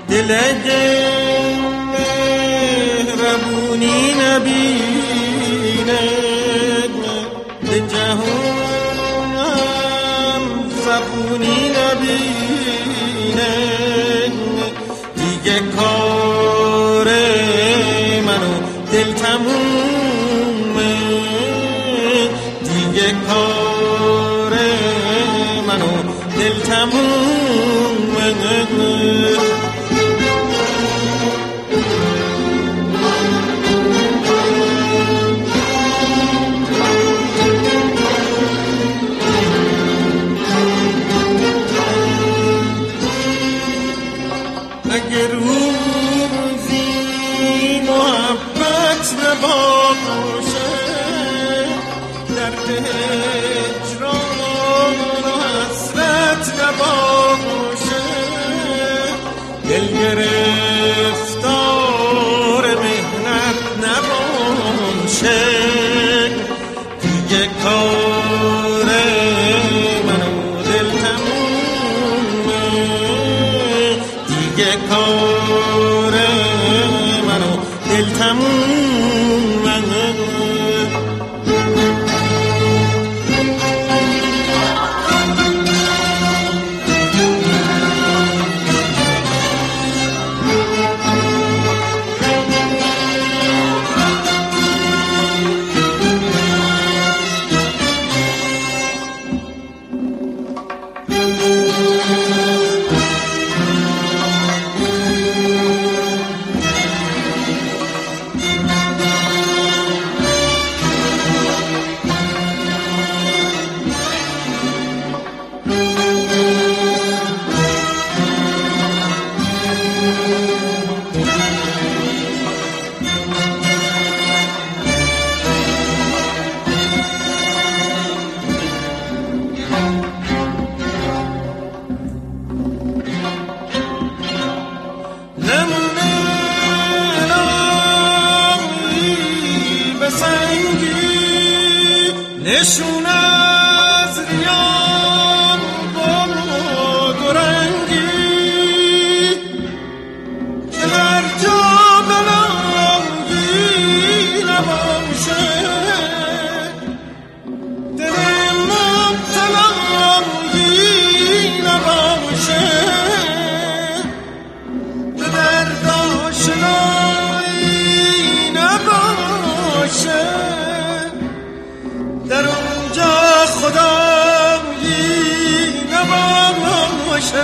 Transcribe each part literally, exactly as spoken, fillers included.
دل مهربونی نبیند به جهان زبونی نبیند دیگه کار منو دل تمومه دیگه کار منو دل تمومه اگه روزی محبت نباشه درد هجران و حسرت نباشه دل گرفتار مهنت نباشه دیگه کار منو دل تمومه دیگه کار منو دل تمومه نشون از ریان گل و درنگی که هر جا بلنگی نباشه دل مبتلنگی نباشه به درد آشنایی نباشه در اونجا خدایی نباشه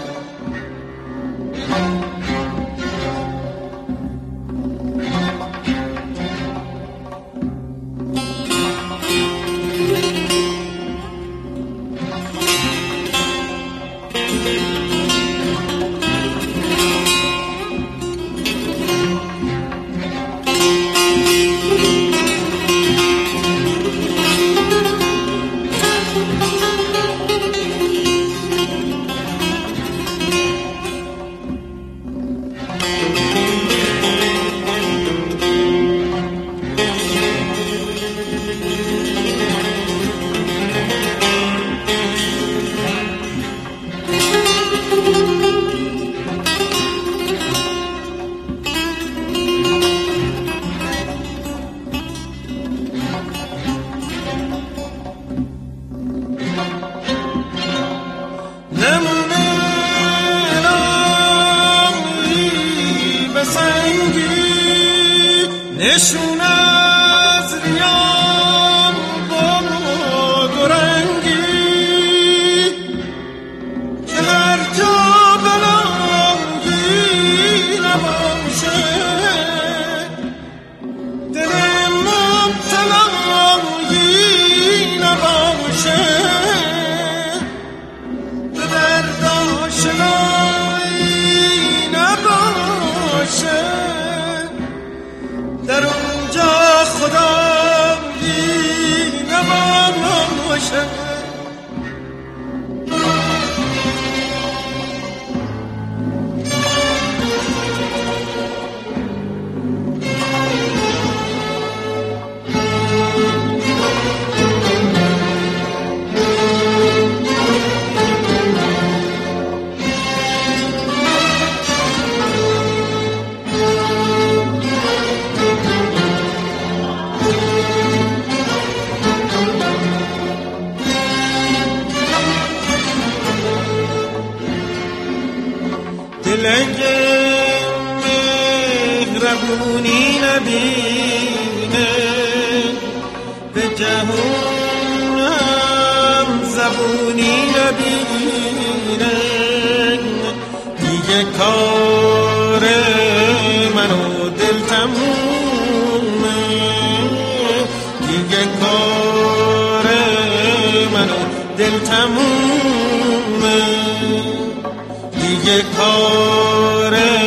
نشون از ریان گل و درنگی که هر جا بلنگی نباشه دل مبتلنگی نباشه به درد آشنایی نباشه در اونجا خدایی نباشه دلگه مهربونی نبینه به جهونم زبونی نبینه دیگه کار منو دل تمومه دیگه کار منو دل تمومه دیگه کار